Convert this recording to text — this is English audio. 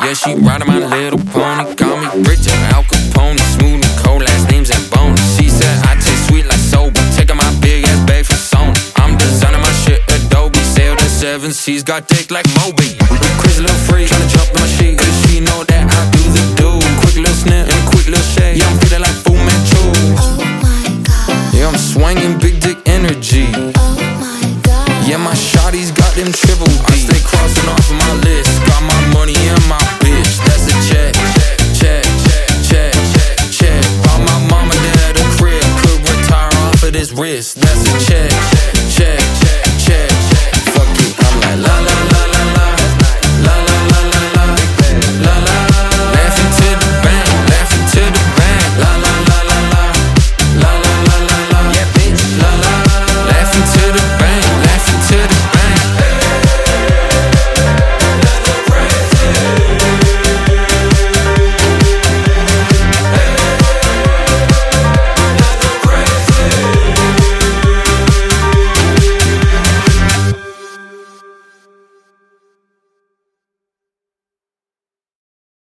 Yeah, she riding my little pony. Call me Richard, Al Capone. Smooth and cold, last name's and bone. She said I taste sweet like soba. Taking my big ass bag for Sony. I'm designing my shit Adobe. Sailed in 7 seas, got dick like Moby.